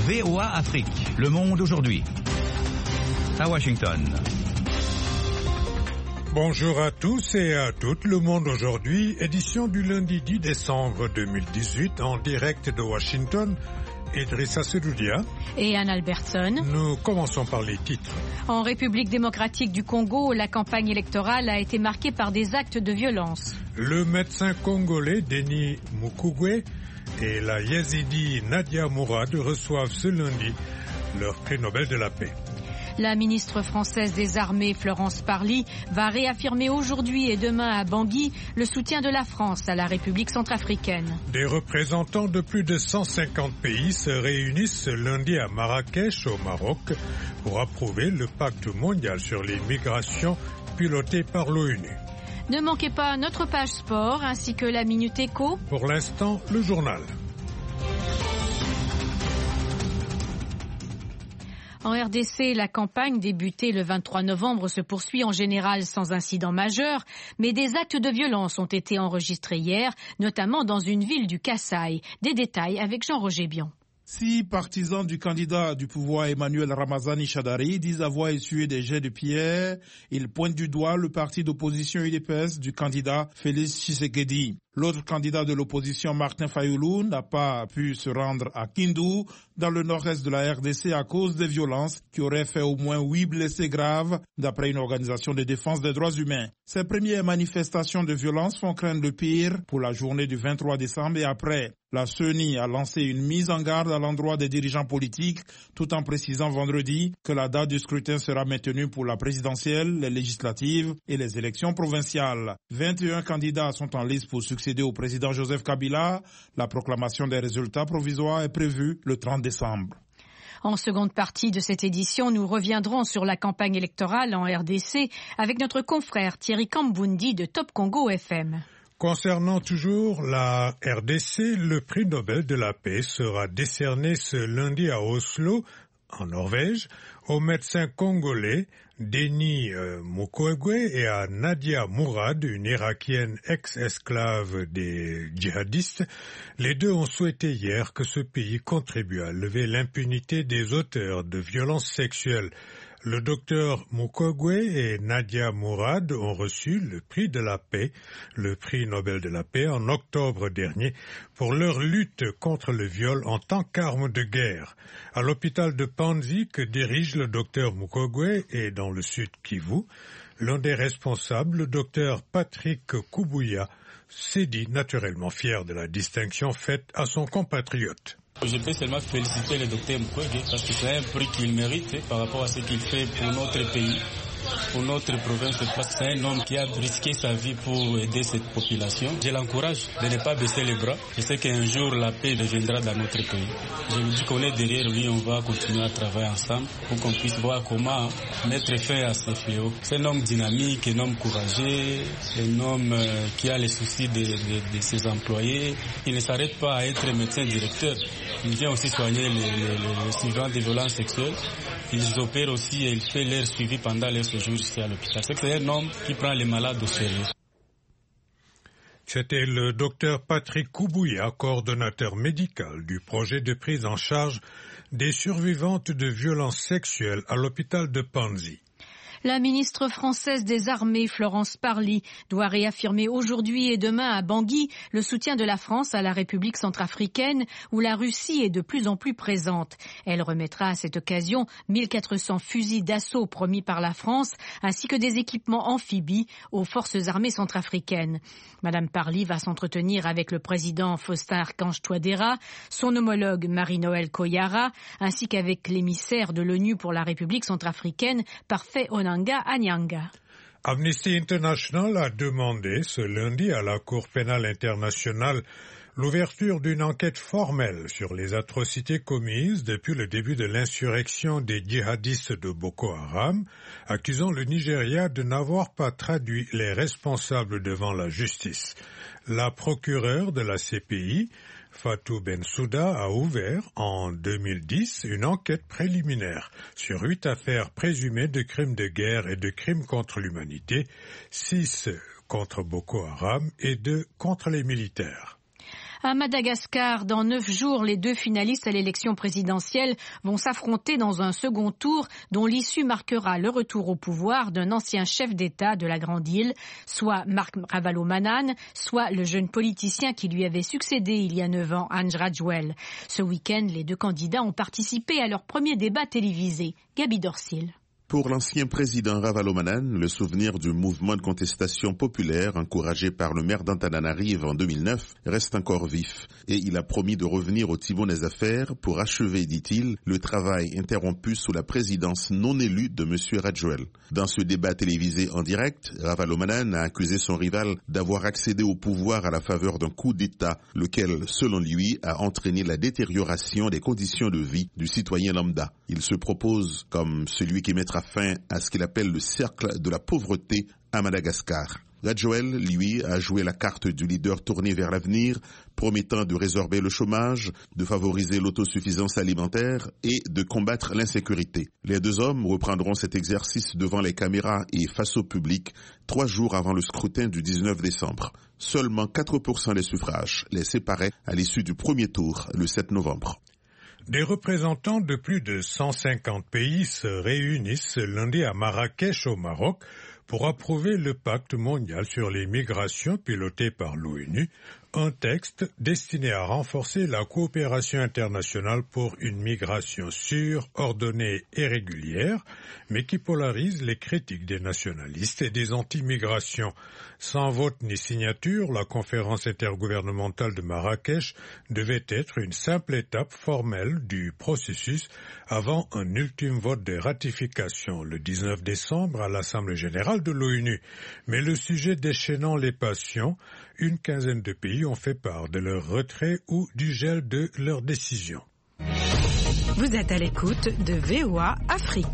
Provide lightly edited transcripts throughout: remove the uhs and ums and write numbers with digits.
VOA Afrique, le monde aujourd'hui. À Washington. Bonjour à tous et à toutes, le monde aujourd'hui, édition du lundi 10 décembre 2018 en direct de Washington. Idrissa Sedoudia et Anne Albertson. Nous commençons par les titres. En République démocratique du Congo, la campagne électorale a été marquée par des actes de violence. Le médecin congolais Denis Mukwege et la Yézidi Nadia Mourad reçoivent ce lundi leur prix Nobel de la paix. La ministre française des Armées, Florence Parly, va réaffirmer aujourd'hui et demain à Bangui le soutien de la France à la République centrafricaine. Des représentants de plus de 150 pays se réunissent ce lundi à Marrakech, au Maroc, pour approuver le pacte mondial sur les migrations piloté par l'ONU. Ne manquez pas notre page sport ainsi que la Minute Éco. Pour l'instant, le journal. En RDC, la campagne débutée le 23 novembre se poursuit en général sans incident majeur, mais des actes de violence ont été enregistrés hier, notamment dans une ville du Kasaï. Des détails avec Jean-Roger Bion. 6 partisans du candidat du pouvoir Emmanuel Ramazani Shadari disent avoir essuyé des jets de pierre. Ils pointent du doigt le parti d'opposition UDPS du candidat Félix Tshisekedi. L'autre candidat de l'opposition, Martin Fayoulou, n'a pas pu se rendre à Kindu, dans le nord-est de la RDC, à cause des violences qui auraient fait au moins 8 blessés graves, d'après une organisation de défense des droits humains. Ces premières manifestations de violence font craindre le pire pour la journée du 23 décembre et après. La CENI a lancé une mise en garde à l'endroit des dirigeants politiques, tout en précisant vendredi que la date du scrutin sera maintenue pour la présidentielle, les législatives et les élections provinciales. 21 candidats sont en lice pour succéder au président Joseph Kabila. La proclamation des résultats provisoires est prévue le 30 décembre. En seconde partie de cette édition, nous reviendrons sur la campagne électorale en RDC avec notre confrère Thierry Kambundi de Top Congo FM. Concernant toujours la RDC, le prix Nobel de la paix sera décerné ce lundi à Oslo, en Norvège, au médecin congolais Denis Mukwege et à Nadia Mourad, une Irakienne ex-esclave des djihadistes. Les deux ont souhaité hier que ce pays contribue à lever l'impunité des auteurs de violences sexuelles. Le docteur Mukwege et Nadia Mourad ont reçu le prix de la paix, le prix Nobel de la paix, en octobre dernier, pour leur lutte contre le viol en tant qu'arme de guerre. À l'hôpital de Panzi que dirige le docteur Mukwege et dans le sud Kivu, l'un des responsables, le docteur Patrick Kubuya, s'est dit naturellement fier de la distinction faite à son compatriote. Je peux seulement féliciter le docteur Mukwege parce que c'est un prix qu'il mérite par rapport à ce qu'il fait pour notre pays, pour notre province. C'est un homme qui a risqué sa vie pour aider cette population. Je l'encourage de ne pas baisser les bras. Je sais qu'un jour la paix reviendra dans notre pays. Je me dis qu'on est derrière lui, on va continuer à travailler ensemble pour qu'on puisse voir comment mettre fin à ces fléaux. C'est un homme dynamique, un homme courageux, un homme qui a les soucis de ses employés. Il ne s'arrête pas à être médecin directeur. Il vient aussi soigner les survivants de violences sexuelles. Ils opèrent aussi et il fait leur suivi pendant leur séjour ici à l'hôpital. C'est un homme qui prend les malades au sérieux. C'était le docteur Patrick Kubuya, coordonnateur médical du projet de prise en charge des survivantes de violences sexuelles à l'hôpital de Panzi. La ministre française des Armées, Florence Parly, doit réaffirmer aujourd'hui et demain à Bangui le soutien de la France à la République centrafricaine où la Russie est de plus en plus présente. Elle remettra à cette occasion 1400 fusils d'assaut promis par la France ainsi que des équipements amphibies aux forces armées centrafricaines. Madame Parly va s'entretenir avec le président Faustin Archange Touadéra, son homologue Marie-Noëlle Koyara ainsi qu'avec l'émissaire de l'ONU pour la République centrafricaine, Parfait Onanga Anyanga. Amnesty International a demandé ce lundi à la Cour pénale internationale l'ouverture d'une enquête formelle sur les atrocités commises depuis le début de l'insurrection des djihadistes de Boko Haram, accusant le Nigeria de n'avoir pas traduit les responsables devant la justice. La procureure de la CPI, Fatou Bensouda, a ouvert en 2010 une enquête préliminaire sur 8 affaires présumées de crimes de guerre et de crimes contre l'humanité, 6 contre Boko Haram et 2 contre les militaires. À Madagascar, dans 9 jours, les 2 finalistes à l'élection présidentielle vont s'affronter dans un second tour dont l'issue marquera le retour au pouvoir d'un ancien chef d'État de la Grande Île, soit Marc Ravalomanana, soit le jeune politicien qui lui avait succédé il y a 9 ans, Andry Rajoelina. Ce week-end, les 2 candidats ont participé à leur premier débat télévisé. Gabi Dorsil. Pour l'ancien président Ravalomanana, le souvenir du mouvement de contestation populaire encouragé par le maire d'Antananarive en 2009 reste encore vif et il a promis de revenir au timon des affaires pour achever, dit-il, le travail interrompu sous la présidence non élue de M. Rajoelina. Dans ce débat télévisé en direct, Ravalomanana a accusé son rival d'avoir accédé au pouvoir à la faveur d'un coup d'État, lequel, selon lui, a entraîné la détérioration des conditions de vie du citoyen lambda. Il se propose comme celui qui mettra fin à ce qu'il appelle le cercle de la pauvreté à Madagascar. Rajoelina, lui, a joué la carte du leader tourné vers l'avenir, promettant de résorber le chômage, de favoriser l'autosuffisance alimentaire et de combattre l'insécurité. Les 2 hommes reprendront cet exercice devant les caméras et face au public 3 jours avant le scrutin du 19 décembre. Seulement 4% des suffrages les séparaient à l'issue du premier tour, le 7 novembre. Des représentants de plus de 150 pays se réunissent ce lundi à Marrakech au Maroc pour approuver le pacte mondial sur les migrations piloté par l'ONU, un texte destiné à renforcer la coopération internationale pour une migration sûre, ordonnée et régulière, mais qui polarise les critiques des nationalistes et des anti-migrations. Sans vote ni signature, la conférence intergouvernementale de Marrakech devait être une simple étape formelle du processus avant un ultime vote de ratification le 19 décembre à l'Assemblée générale de l'ONU. Mais le sujet déchaînant les passions, une quinzaine de pays ont fait part de leur retrait ou du gel de leurs décisions. Vous êtes à l'écoute de VOA Afrique.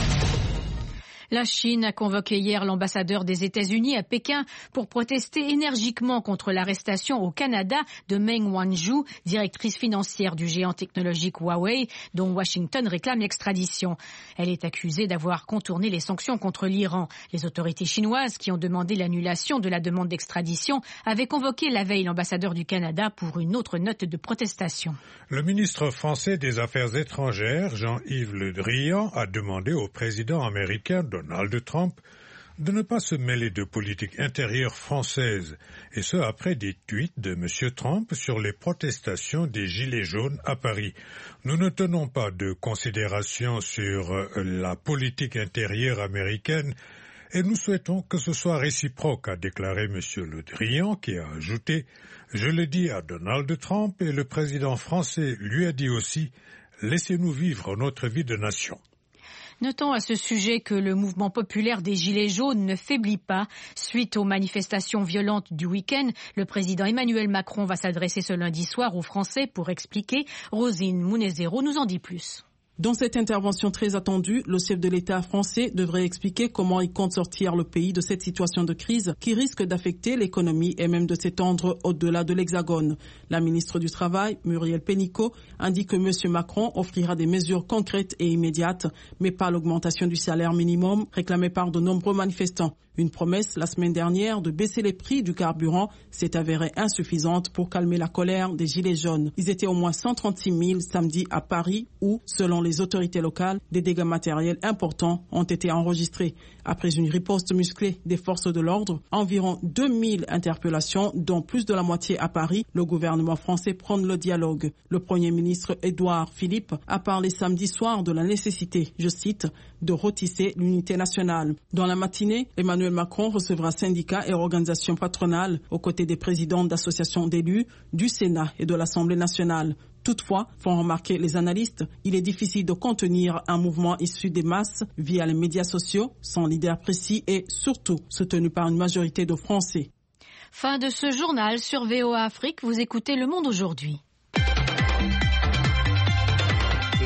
La Chine a convoqué hier l'ambassadeur des États-Unis à Pékin pour protester énergiquement contre l'arrestation au Canada de Meng Wanzhou, directrice financière du géant technologique Huawei, dont Washington réclame l'extradition. Elle est accusée d'avoir contourné les sanctions contre l'Iran. Les autorités chinoises, qui ont demandé l'annulation de la demande d'extradition, avaient convoqué la veille l'ambassadeur du Canada pour une autre note de protestation. Le ministre français des Affaires étrangères, Jean-Yves Le Drian, a demandé au président américain Donald Trump de ne pas se mêler de politique intérieure française, et ce après des tweets de M. Trump sur les protestations des Gilets jaunes à Paris. Nous ne tenons pas de considération sur la politique intérieure américaine et nous souhaitons que ce soit réciproque, a déclaré M. Le Drian, qui a ajouté « Je le dis à Donald Trump et le président français lui a dit aussi « Laissez-nous vivre notre vie de nation ». Notons à ce sujet que le mouvement populaire des Gilets jaunes ne faiblit pas. Suite aux manifestations violentes du week-end, le président Emmanuel Macron va s'adresser ce lundi soir aux Français pour expliquer. Rosine Munezero nous en dit plus. Dans cette intervention très attendue, le chef de l'État français devrait expliquer comment il compte sortir le pays de cette situation de crise qui risque d'affecter l'économie et même de s'étendre au-delà de l'Hexagone. La ministre du Travail, Muriel Pénicaud, indique que M. Macron offrira des mesures concrètes et immédiates, mais pas l'augmentation du salaire minimum réclamée par de nombreux manifestants. Une promesse la semaine dernière de baisser les prix du carburant s'est avérée insuffisante pour calmer la colère des Gilets jaunes. Ils étaient au moins 136 000 samedi à Paris où, selon les autorités locales, des dégâts matériels importants ont été enregistrés. Après une riposte musclée des forces de l'ordre, environ 2000 interpellations, dont plus de la moitié à Paris, le gouvernement français prône le dialogue. Le Premier ministre Édouard Philippe a parlé samedi soir de la nécessité, je cite, de retisser l'unité nationale. Dans la matinée, Emmanuel Macron recevra syndicats et organisations patronales aux côtés des présidents d'associations d'élus, du Sénat et de l'Assemblée nationale. Toutefois, font remarquer les analystes, il est difficile de contenir un mouvement issu des masses via les médias sociaux, sans leader précis et surtout soutenu par une majorité de Français. Fin de ce journal sur VOA Afrique, vous écoutez Le Monde aujourd'hui. La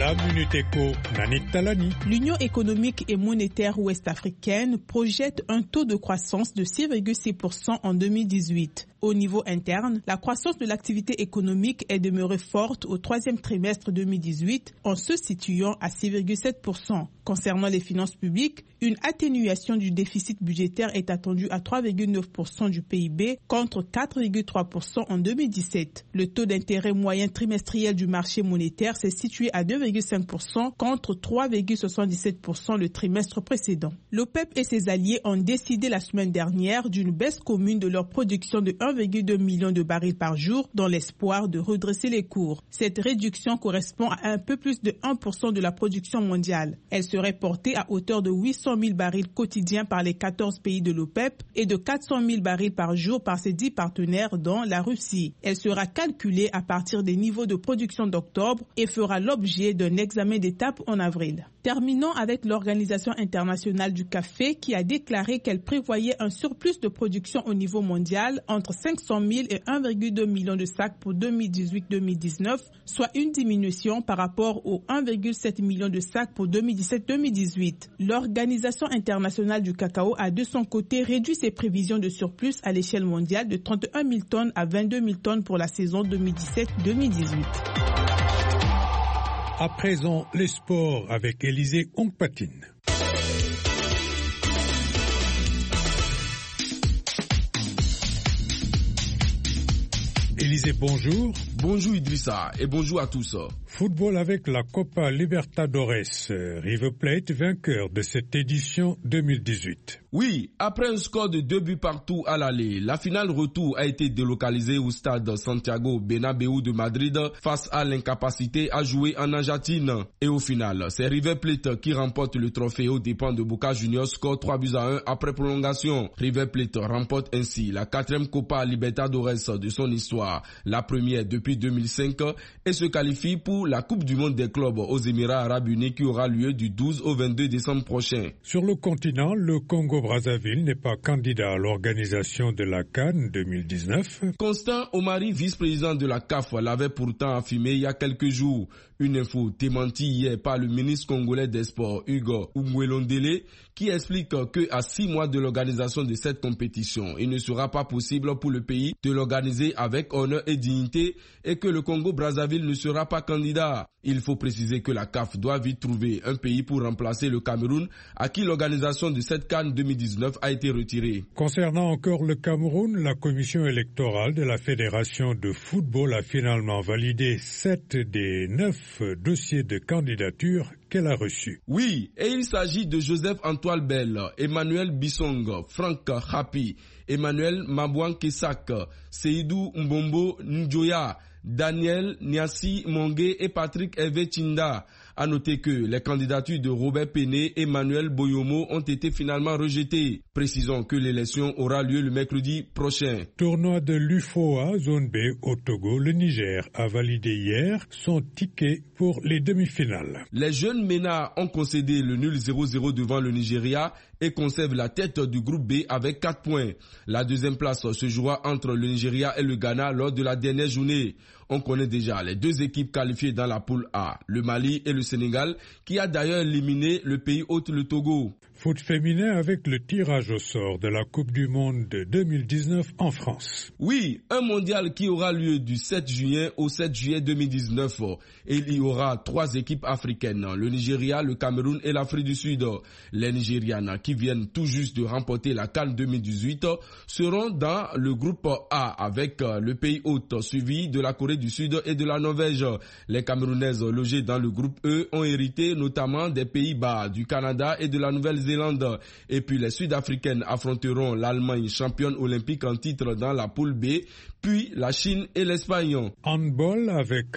La Minute Éco, Nanik Talani. L'Union économique et monétaire ouest-africaine projette un taux de croissance de 6,6% en 2018. Au niveau interne, la croissance de l'activité économique est demeurée forte au troisième trimestre 2018 en se situant à 6,7%. Concernant les finances publiques, une atténuation du déficit budgétaire est attendue à 3,9% du PIB contre 4,3% en 2017. Le taux d'intérêt moyen trimestriel du marché monétaire s'est situé à 2,5% contre 3,77% le trimestre précédent. L'OPEP et ses alliés ont décidé la semaine dernière d'une baisse commune de leur production de 1,2 million de barils par jour dans l'espoir de redresser les cours. Cette réduction correspond à un peu plus de 1% de la production mondiale. Elle serait portée à hauteur de 800 000 barils quotidiens par les 14 pays de l'OPEP et de 400 000 barils par jour par ses 10 partenaires dont la Russie. Elle sera calculée à partir des niveaux de production d'octobre et fera l'objet d'un examen d'étape en avril. Terminons avec l'Organisation internationale du café qui a déclaré qu'elle prévoyait un surplus de production au niveau mondial entre 500 000 et 1,2 million de sacs pour 2018-2019, soit une diminution par rapport aux 1,7 million de sacs pour 2017-2018. L'Organisation internationale du cacao a de son côté réduit ses prévisions de surplus à l'échelle mondiale de 31 000 tonnes à 22 000 tonnes pour la saison 2017-2018. À présent, les sports avec Élisée Ongpatine. Élisée, bonjour. Bonjour Idrissa et bonjour à tous. Football avec la Copa Libertadores. River Plate vainqueur de cette édition 2018. Oui, après un score de 2 buts partout à l'aller, la finale retour a été délocalisée au stade Santiago Bernabéu de Madrid face à l'incapacité à jouer en Argentine. Et au final, c'est River Plate qui remporte le trophée aux dépens de Boca Juniors, score 3-1 après prolongation. River Plate remporte ainsi la 4e Copa Libertadores de son histoire, la première depuis 2005, et se qualifie pour la Coupe du Monde des clubs aux Émirats Arabes Unis qui aura lieu du 12 au 22 décembre prochain. Sur le continent, le Congo-Brazzaville n'est pas candidat à l'organisation de la CAN 2019. Constant Omari, vice-président de la CAF, l'avait pourtant affirmé il y a quelques jours. Une info démentie hier par le ministre congolais des Sports, Hugo Umwelondele, qui explique que à 6 mois de l'organisation de cette compétition, il ne sera pas possible pour le pays de l'organiser avec honneur et dignité et que le Congo-Brazzaville ne sera pas candidat. Il faut préciser que la CAF doit vite trouver un pays pour remplacer le Cameroun, à qui l'organisation de cette CAN 2019 a été retirée. Concernant encore le Cameroun, la commission électorale de la Fédération de football a finalement validé 7 des 9 dossiers de candidature qu'elle a reçus. Oui, et il s'agit de Joseph-Antoine Bell, Emmanuel Bissong, Franck Hapi, Emmanuel Mabouan Kesak, Seydou Mbombo Njoya, Daniel Niassi Mongue et Patrick Hervé Chinda. A noter que les candidatures de Robert Péné et Emmanuel Boyomo ont été finalement rejetées. Précisons que l'élection aura lieu le mercredi prochain. Tournoi de l'UFOA, zone B au Togo, le Niger a validé hier son ticket pour les demi-finales. Les jeunes MENA ont concédé le nul 0-0 devant le Nigeria et conservent la tête du groupe B avec 4 points. La deuxième place se jouera entre le Nigeria et le Ghana lors de la dernière journée. On connaît déjà les 2 équipes qualifiées dans la poule A, le Mali et le Sénégal, qui a d'ailleurs éliminé le pays hôte, le Togo. Foot féminin avec le tirage au sort de la Coupe du Monde de 2019 en France. Oui, un mondial qui aura lieu du 7 juin au 7 juillet 2019. Et il y aura 3 équipes africaines, le Nigeria, le Cameroun et l'Afrique du Sud. Les Nigérianes qui viennent tout juste de remporter la CAN 2018 seront dans le groupe A avec le pays hôte suivi de la Corée du Sud et de la Norvège. Les Camerounaises logées dans le groupe E ont hérité notamment des Pays-Bas, du Canada et de la Nouvelle-Zélande. Et puis les Sud-Africaines affronteront l'Allemagne, championne olympique en titre dans la poule B, puis la Chine et l'Espagne. Handball avec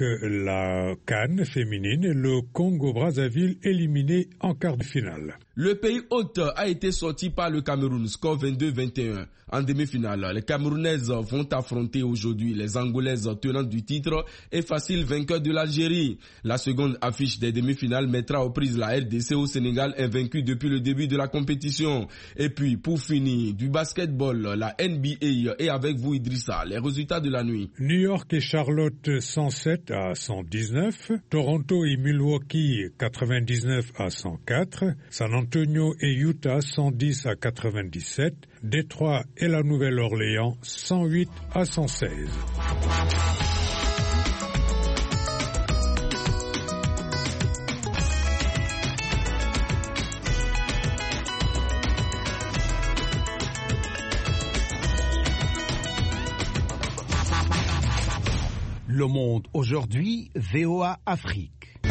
la CAN féminine et le Congo-Brazzaville éliminé en quart de finale. Le pays hôte a été sorti par le Cameroun, score 22-21. En demi-finale, les Camerounaises vont affronter aujourd'hui les Angolaises tenantes du titre et facile vainqueur de l'Algérie. La seconde affiche des demi-finales mettra aux prises la RDC au Sénégal invaincue depuis le début début de la compétition. Et puis, pour finir, du basketball, la NBA et avec vous Idrissa, les résultats de la nuit. New York et Charlotte 107 à 119, Toronto et Milwaukee 99 à 104, San Antonio et Utah 110 à 97, Détroit et la Nouvelle-Orléans 108 à 116. Le Monde aujourd'hui, VOA Afrique.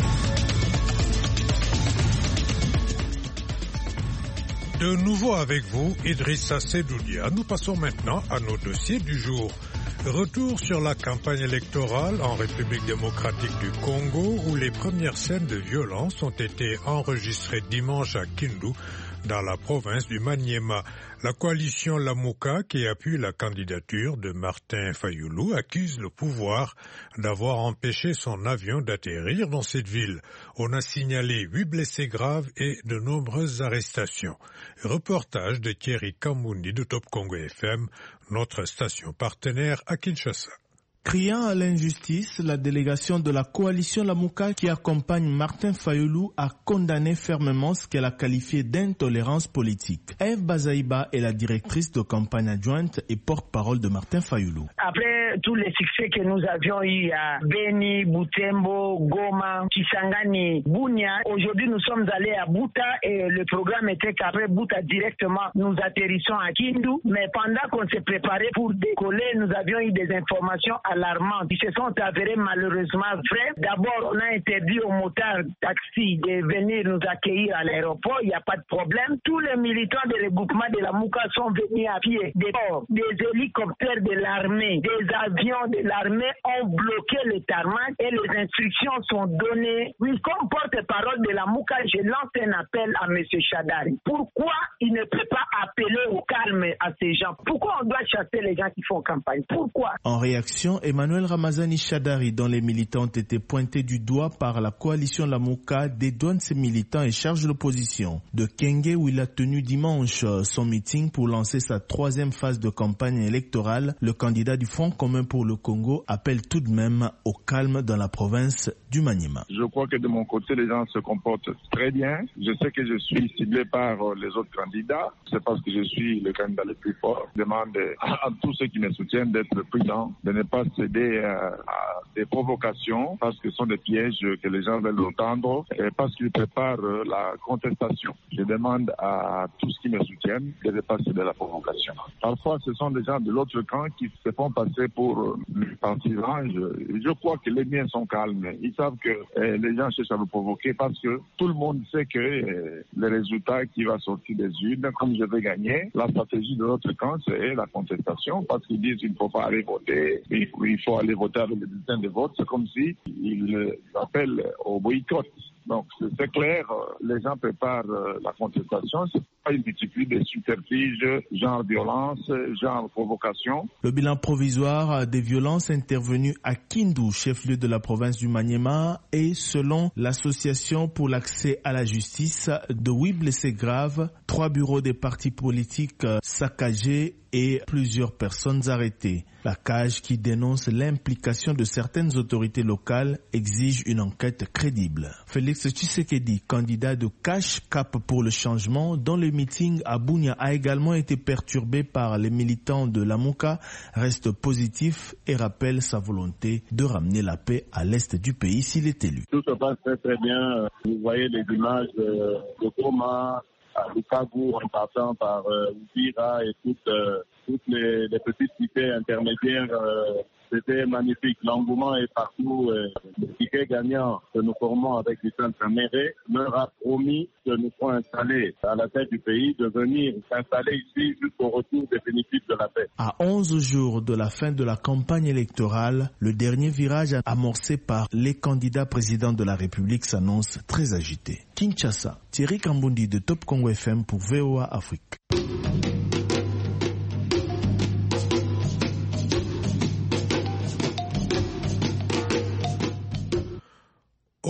De nouveau avec vous, Idrissa Sedoudia. Nous passons maintenant à nos dossiers du jour. Retour sur la campagne électorale en République démocratique du Congo où les premières scènes de violence ont été enregistrées dimanche à Kindu, dans la province du Maniema. La coalition Lamuka, qui appuie la candidature de Martin Fayulu, accuse le pouvoir d'avoir empêché son avion d'atterrir dans cette ville. On a signalé 8 blessés graves et de nombreuses arrestations. Reportage de Thierry Kambundi de Top Congo FM, notre station partenaire à Kinshasa. Criant à l'injustice, la délégation de la coalition Lamuka qui accompagne Martin Fayulu a condamné fermement ce qu'elle a qualifié d'intolérance politique. Ève Bazaïba est la directrice de campagne adjointe et porte-parole de Martin Fayulu. Après tous les succès que nous avions eu à Beni, Butembo, Goma, Kisangani, Bunia, aujourd'hui nous sommes allés à Buta et le programme était qu'après Buta directement nous atterrissons à Kindu. Mais pendant qu'on s'est préparé pour décoller, nous avions eu des informations alarmantes qui se sont avérées malheureusement vraies. D'abord, on a interdit aux motards taxis de venir nous accueillir à l'aéroport, il n'y a pas de problème. Tous les militants du regroupement de la Mouka sont venus à pied. Des hélicoptères de l'armée, des avions de l'armée ont bloqué le tarmac et les instructions sont données. Oui, comme porte-parole de la Mouka, je lance un appel à M. Chadari. Pourquoi il ne peut pas appeler au calme à ces gens? Pourquoi on doit chasser les gens qui font campagne? Pourquoi? En réaction, Emmanuel Ramazani Chadari, dont les militants ont été pointés du doigt par la coalition Lamuka, dédouane ses militants et charge l'opposition. De Kenge, où il a tenu dimanche son meeting pour lancer sa 3e phase de campagne électorale, le candidat du Front commun pour le Congo appelle tout de même au calme dans la province du Maniema. Je crois que de mon côté, les gens se comportent très bien. Je sais que je suis ciblé par les autres candidats. C'est parce que je suis le candidat le plus fort. Je demande à tous ceux qui me soutiennent d'être prudents, de ne pas céder à des provocations parce que ce sont des pièges que les gens veulent entendre et parce qu'ils préparent la contestation. Je demande à tous qui me soutiennent de ne pas céder à la provocation. Parfois, ce sont des gens de l'autre camp qui se font passer pour partisans. Je crois que les miens sont calmes. Ils savent que les gens cherchent à me provoquer parce que tout le monde sait que le résultat qui va sortir des urnes, comme je vais gagner, la stratégie de l'autre camp, c'est la contestation parce qu'ils disent qu'il ne faut pas aller voter. Il faut aller voter avec les bulletins de vote. C'est comme s'ils appellent au boycott. Donc, c'est clair, les gens préparent la contestation. C'est pas une multitude de subterfuges, genre violence, genre provocation. Le bilan provisoire des violences intervenues à Kindu, chef-lieu de la province du Maniema, est, selon l'association pour l'accès à la justice, de 8 blessés graves, 3 bureaux des partis politiques saccagés et plusieurs personnes arrêtées. La CAJ, qui dénonce l'implication de certaines autorités locales, exige une enquête crédible. Félix Tshisekedi, candidat de Cash Cap pour le changement, dont le meeting à Bunia a également été perturbé par les militants de Lamuka, reste positif et rappelle sa volonté de ramener la paix à l'est du pays s'il est élu. Tout se passe très très bien. Vous voyez les images de Goma, à Lukaku, en passant par Uvira et toutes les petites cités intermédiaires. C'était magnifique. L'engouement est partout. Le ticket gagnant que nous formons avec Lucien Caméré leur a promis que nous serons installés à la tête du pays, de venir s'installer ici jusqu'au retour définitif de la paix. À 11 jours de la fin de la campagne électorale, le dernier virage amorcé par les candidats présidents de la République s'annonce très agité. Kinshasa, Thierry Kambundi de Top Congo FM pour VOA Afrique.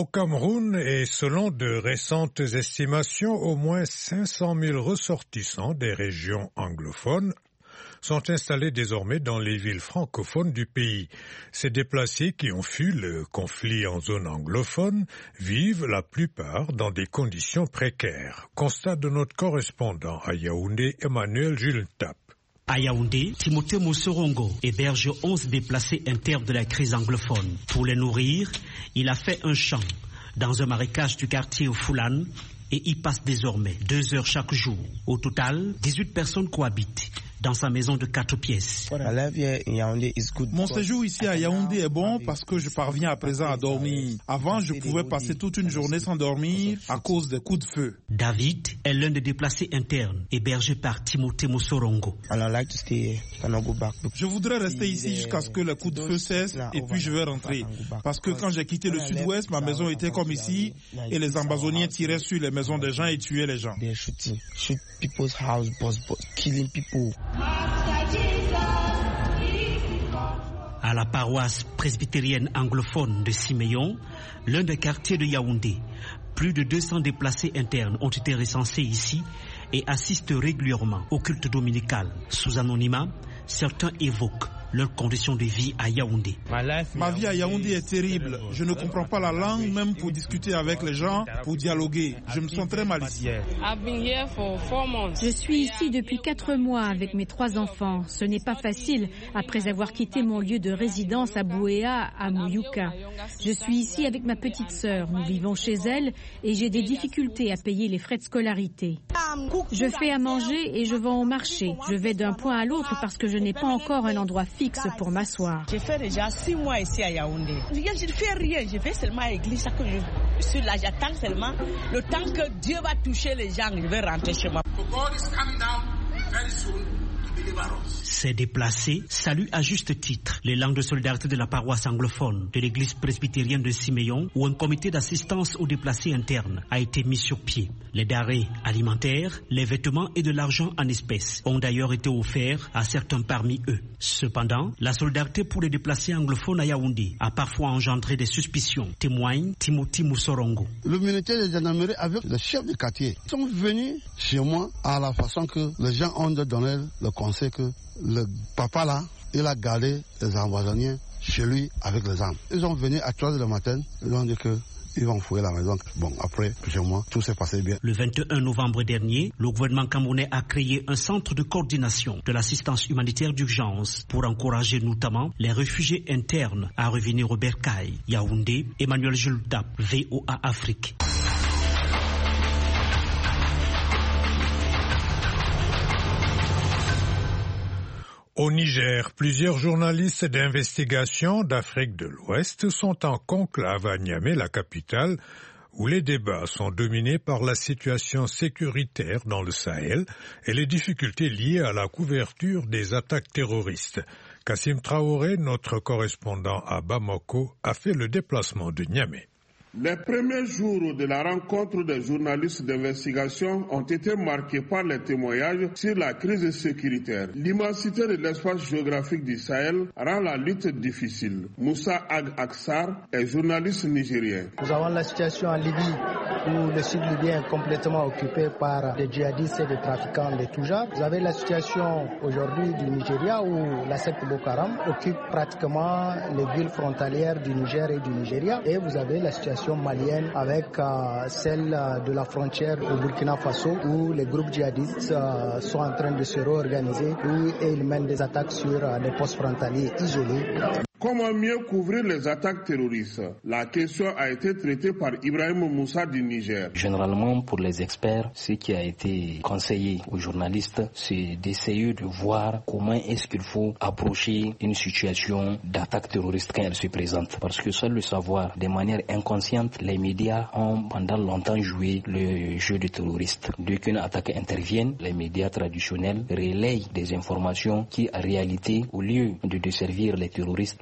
Au Cameroun, et selon de récentes estimations, au moins 500 000 ressortissants des régions anglophones sont installés désormais dans les villes francophones du pays. Ces déplacés qui ont fui le conflit en zone anglophone vivent la plupart dans des conditions précaires. Constat de notre correspondant à Yaoundé, Emmanuel Jultap. À Yaoundé, Timothée Moussorongo héberge 11 déplacés internes de la crise anglophone. Pour les nourrir, il a fait un champ dans un marécage du quartier Foulane et y passe désormais 2 heures chaque jour. Au total, 18 personnes cohabitent dans sa maison de 4 pièces. Mon séjour ici à Yaoundé est bon parce que je parviens à présent à dormir. Avant, je pouvais passer toute une journée sans dormir à cause des coups de feu. David est l'un des déplacés internes hébergé par Timothée Moussorongo. Je voudrais rester ici jusqu'à ce que les coups de feu cessent et puis je vais rentrer. Parce que quand j'ai quitté le sud-ouest, ma maison était comme ici et les ambazoniens tiraient sur les maisons des gens et tuaient les gens. À la paroisse presbytérienne anglophone de Siméon, l'un des quartiers de Yaoundé, plus de 200 déplacés internes ont été recensés ici et assistent régulièrement au culte dominical. Sous anonymat, certains évoquent leurs conditions de vie à Yaoundé. Ma vie à Yaoundé est terrible. Je ne comprends pas la langue, même pour discuter avec les gens, pour dialoguer. Je me sens très mal ici. Je suis ici depuis 4 mois avec mes 3 enfants. Ce n'est pas facile après avoir quitté mon lieu de résidence à Bouéa, à Mouyouka. Je suis ici avec ma petite sœur. Nous vivons chez elle et j'ai des difficultés à payer les frais de scolarité. Je fais à manger et je vends au marché. Je vais d'un point à l'autre parce que je n'ai pas encore un endroit fixe pour m'asseoir. J'ai fait déjà 6 mois ici à Yaoundé. Je ne fais rien, je vais seulement à l'église. Je suis là, j'attends seulement le temps que Dieu va toucher les gens, je vais rentrer chez moi. Ces déplacés saluent à juste titre l'élan de solidarité de la paroisse anglophone de l'église presbytérienne de Siméon, où un comité d'assistance aux déplacés internes a été mis sur pied. Les denrées alimentaires, les vêtements et de l'argent en espèces ont d'ailleurs été offerts à certains parmi eux. Cependant, la solidarité pour les déplacés anglophones à Yaoundé a parfois engendré des suspicions, témoigne Timothée Moussorongo. Le militaire de gendarmerie avec le chef du quartier sont venus chez moi à la façon que les gens ont donné le conseil que le papa là, il a gardé les empoisonniers chez lui avec les armes. Ils sont venus à 3h du matin, ils ont dit que ils vont fouiller la maison. Bon, après, chez moi, tout s'est passé bien. Le 21 novembre dernier, le gouvernement camerounais a créé un centre de coordination de l'assistance humanitaire d'urgence pour encourager notamment les réfugiés internes à revenir au bercail. Yaoundé, Emmanuel Jultap, VOA Afrique. Au Niger, plusieurs journalistes d'investigation d'Afrique de l'Ouest sont en conclave à Niamey, la capitale, où les débats sont dominés par la situation sécuritaire dans le Sahel et les difficultés liées à la couverture des attaques terroristes. Kassim Traoré, notre correspondant à Bamako, a fait le déplacement de Niamey. Les premiers jours de la rencontre des journalistes d'investigation ont été marqués par les témoignages sur la crise sécuritaire. L'immensité de l'espace géographique du Sahel rend la lutte difficile. Moussa Ag Aksar est journaliste nigérien. Nous avons la situation en Libye où le sud libyen est complètement occupé par des djihadistes et des trafiquants de tout genre. Vous avez la situation aujourd'hui du Nigeria où la secte Boko Haram occupe pratiquement les villes frontalières du Niger et du Nigeria. Et vous avez la situation malienne avec celle de la frontière au Burkina Faso où les groupes djihadistes sont en train de se réorganiser et ils mènent des attaques sur des postes frontaliers isolés. Comment mieux couvrir les attaques terroristes? La question a été traitée par Ibrahim Moussa du Niger. Généralement, pour les experts, ce qui a été conseillé aux journalistes, c'est d'essayer de voir comment est-ce qu'il faut approcher une situation d'attaque terroriste quand elle se présente. Parce que seul le savoir, de manière inconsciente, les médias ont pendant longtemps joué le jeu de terroriste. Dès qu'une attaque intervienne, les médias traditionnels relayent des informations qui, en réalité, au lieu de desservir les terroristes,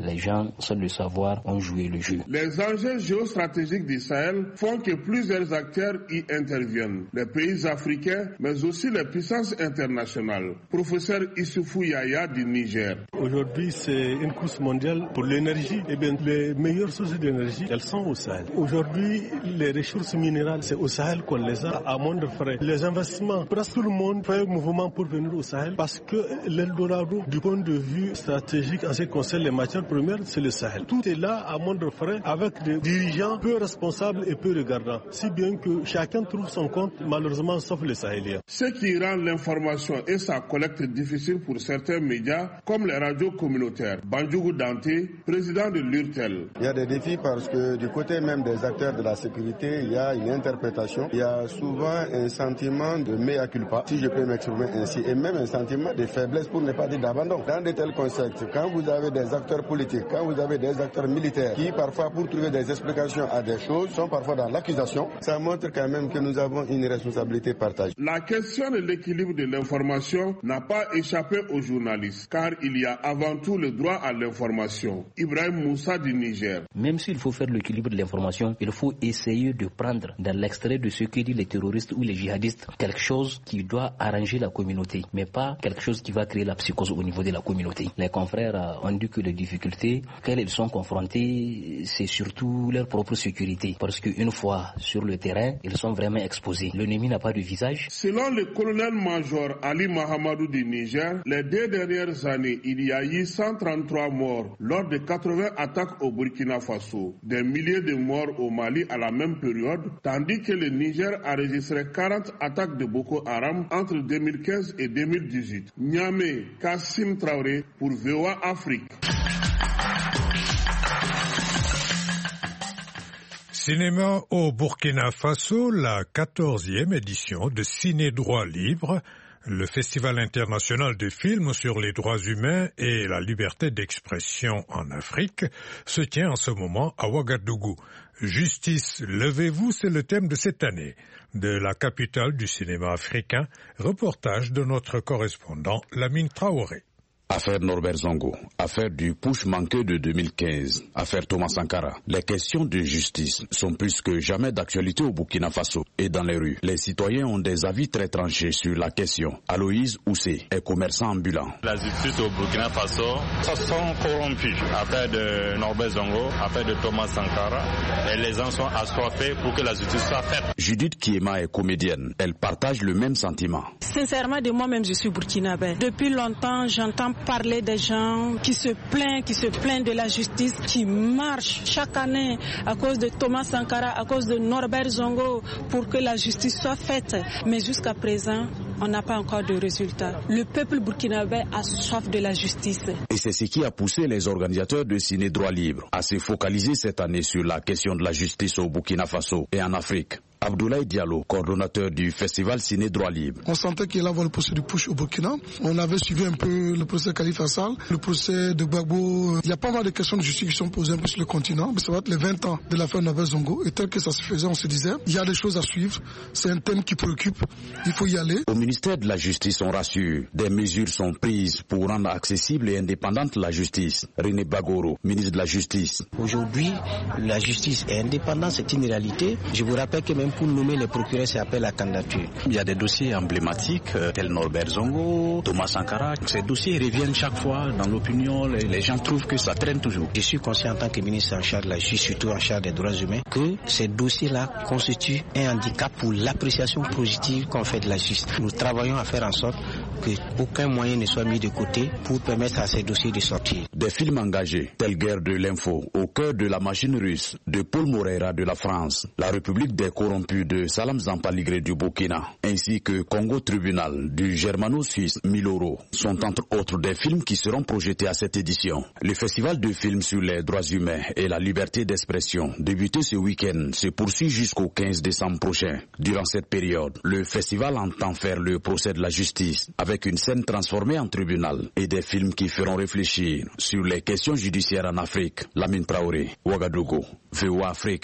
les gens, sans le savoir, ont joué le jeu. Les enjeux géostratégiques du Sahel font que plusieurs acteurs y interviennent. Les pays africains, mais aussi les puissances internationales. Professeur Issoufou Yaya du Niger. Aujourd'hui, c'est une course mondiale pour l'énergie. Eh bien, les meilleures sources d'énergie, elles sont au Sahel. Aujourd'hui, les ressources minérales, c'est au Sahel qu'on les a à moindre frais. Les investissements, presque tout le monde fait un mouvement pour venir au Sahel parce que l'Eldorado, du point de vue stratégique en ce qui concerne les matières premières, c'est le Sahel. Tout est là à moindre frais avec des dirigeants peu responsables et peu regardants. Si bien que chacun trouve son compte, malheureusement, sauf les Sahéliens. Ce qui rend l'information et sa collecte difficile pour certains médias, comme les radios communautaires. Bandjougou Dante, président de l'URTEL. Il y a des défis parce que du côté même des acteurs de la sécurité, il y a une interprétation. Il y a souvent un sentiment de mea culpa, si je peux m'exprimer ainsi, et même un sentiment de faiblesse pour ne pas dire d'abandon. Dans de tels concepts, quand vous avez des acteurs politiques, quand vous avez des acteurs militaires qui parfois pour trouver des explications à des choses sont parfois dans l'accusation, ça montre quand même que nous avons une responsabilité partagée. La question de l'équilibre de l'information n'a pas échappé aux journalistes, car il y a avant tout le droit à l'information. Ibrahim Moussa du Niger. Même s'il faut faire l'équilibre de l'information, il faut essayer de prendre dans l'extrait de ce que disent les terroristes ou les djihadistes quelque chose qui doit arranger la communauté, mais pas quelque chose qui va créer la psychose au niveau de la communauté. Les confrères ont dit que les difficultés qu'elles sont confrontées, c'est surtout leur propre sécurité, parce qu'une fois sur le terrain, ils sont vraiment exposés. L'ennemi n'a pas de visage. Selon le colonel-major Ali Mahamadou du Niger, les 2 dernières années, il y a eu 133 morts lors de 80 attaques au Burkina Faso, des milliers de morts au Mali à la même période, tandis que le Niger a enregistré 40 attaques de Boko Haram entre 2015 et 2018. Niamey, Kassim Traoré pour VOA Afrique. Cinéma au Burkina Faso, la 14e édition de Ciné Droit Libre, le festival international de films sur les droits humains et la liberté d'expression en Afrique, se tient en ce moment à Ouagadougou. Justice, levez-vous, c'est le thème de cette année. De la capitale du cinéma africain, reportage de notre correspondant Lamine Traoré. Affaire Norbert Zongo, affaire du push manqué de 2015, affaire Thomas Sankara. Les questions de justice sont plus que jamais d'actualité au Burkina Faso et dans les rues. Les citoyens ont des avis très tranchés sur la question. Aloïse Oussé est commerçant ambulant. La justice au Burkina Faso se sont corrompus. Affaire de Norbert Zongo, affaire de Thomas Sankara. Et les gens sont assoiffés pour que la justice soit faite. Judith Kiema est comédienne. Elle partage le même sentiment. Sincèrement, de moi-même, je suis burkinabé. Depuis longtemps, j'entends parler des gens qui se plaignent de la justice, qui marchent chaque année à cause de Thomas Sankara, à cause de Norbert Zongo, pour que la justice soit faite. Mais jusqu'à présent, on n'a pas encore de résultats. Le peuple burkinabé a soif de la justice. Et c'est ce qui a poussé les organisateurs de Ciné Droit Libre à se focaliser cette année sur la question de la justice au Burkina Faso et en Afrique. Abdoulaye Diallo, coordonnateur du festival Ciné Droit Libre. On sentait qu'il allait avoir le procès du push au Burkina. On avait suivi un peu le procès Khalifa Sall, le procès de Gbagbo. Il y a pas mal de questions de justice qui sont posées un peu sur le continent. Mais ça va être les 20 ans de l'affaire Norbert Zongo. Et tel que ça se faisait, on se disait, il y a des choses à suivre. C'est un thème qui préoccupe. Il faut y aller. Au ministère de la Justice, on rassure. Des mesures sont prises pour rendre accessible et indépendante la justice. René Bagoro, ministre de la Justice. Aujourd'hui, la justice est indépendante, c'est une réalité. Je vous rappelle que même pour nommer les procureurs, c'est appel à candidature. Il y a des dossiers emblématiques tels Norbert Zongo, Thomas Sankara. Ces dossiers reviennent chaque fois dans l'opinion. Les gens trouvent que ça traîne toujours. Je suis conscient en tant que ministre en charge de la justice, surtout en charge des droits humains, que ces dossiers-là constituent un handicap pour l'appréciation positive qu'on fait de la justice. Nous travaillons à faire en sorte qu'aucun moyen ne soit mis de côté pour permettre à ces dossiers de sortir. Des films engagés, tels Guerre de l'info, Au cœur de la machine russe, de Paul Moreira de la France, La République des corrompus de Salam Zampaligré du Burkina, ainsi que Congo Tribunal du germano-suisse Miloro, sont entre autres des films qui seront projetés à cette édition. Le festival de films sur les droits humains et la liberté d'expression, débuté ce week-end, se poursuit jusqu'au 15 décembre prochain. Durant cette période, le festival entend faire le procès de la justice avec une scène transformée en tribunal et des films qui feront réfléchir sur les questions judiciaires en Afrique. Lamine Traoré, Ouagadougou, VOA Afrique.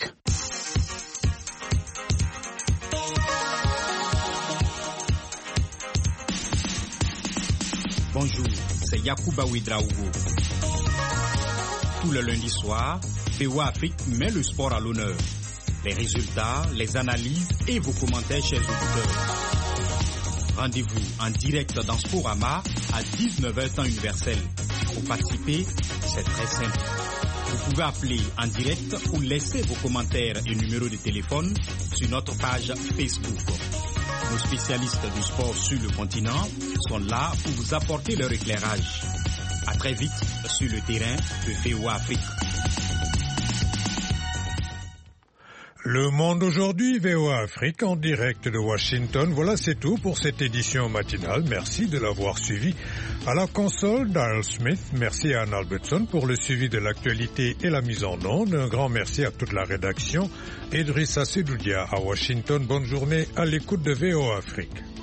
Bonjour, c'est Yacouba Ouidraogo. Tout le lundi soir, VOA Afrique met le sport à l'honneur. Les résultats, les analyses et vos commentaires, chers auditeurs. Rendez-vous en direct dans Sporama à 19h temps universel. Pour participer, c'est très simple. Vous pouvez appeler en direct ou laisser vos commentaires et numéros de téléphone sur notre page Facebook. Nos spécialistes du sport sur le continent sont là pour vous apporter leur éclairage. À très vite sur le terrain de VOA Afrique. Le Monde aujourd'hui, VOA Afrique en direct de Washington. Voilà, c'est tout pour cette édition matinale. Merci de l'avoir suivi. À la console, Darrell Smith. Merci à Anne Albertson pour le suivi de l'actualité et la mise en onde. Un grand merci à toute la rédaction. Idrissa Sedoudia à Washington. Bonne journée à l'écoute de VOA Afrique.